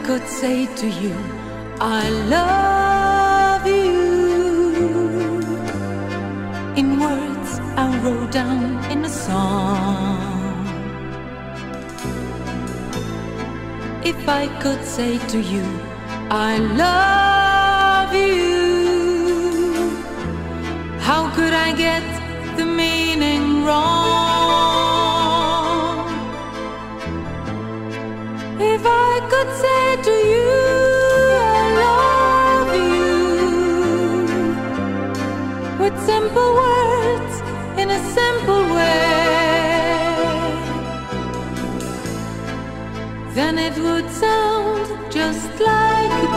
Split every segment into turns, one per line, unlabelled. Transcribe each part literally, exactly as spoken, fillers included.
could say to you, I love you, in words I wrote down in a song. If I could say to you, I love you, how could I get the meaning wrong? If I could say to you, I love you, with simple words in a simple way, then it would sound just like a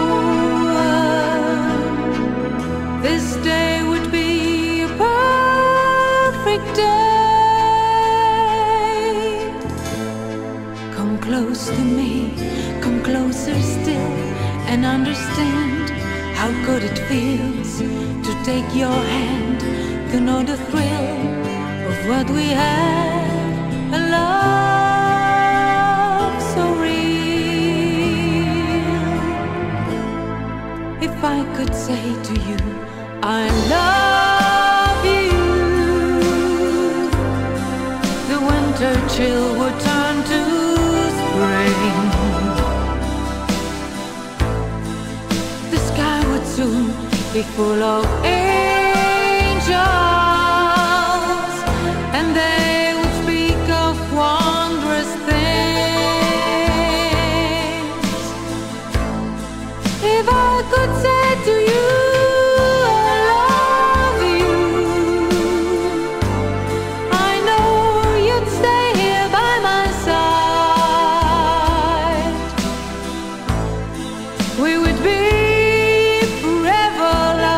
poem. This day would be a perfect day. Come close to me, come closer still, and understand how good it feels to take your hand, to know the thrill of what we have, a love so real. If I could say to you, I love you, the winter chill would turn to spring. The sky would soon be full of angels, and they would speak of wondrous things. If I could say to you, we would be forever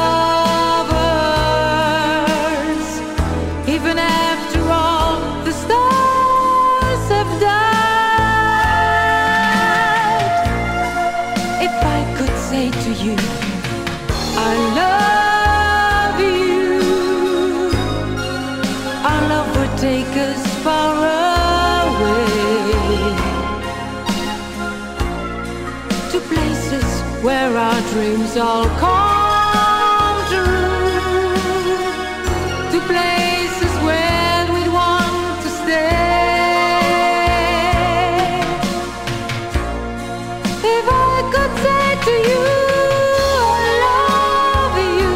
lovers, even after all the stars have died. If I could say to you, I love you, our love would take us far away, to places where our dreams all come true, to places where we'd want to stay. If I could say to you, I love you,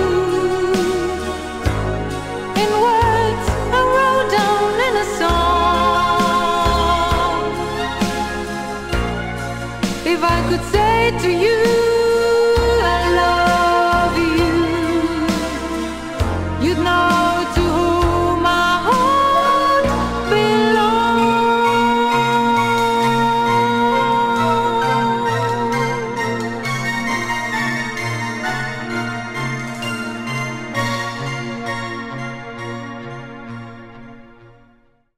in words I wrote down in a song. If I could say to you, I love you, you'd know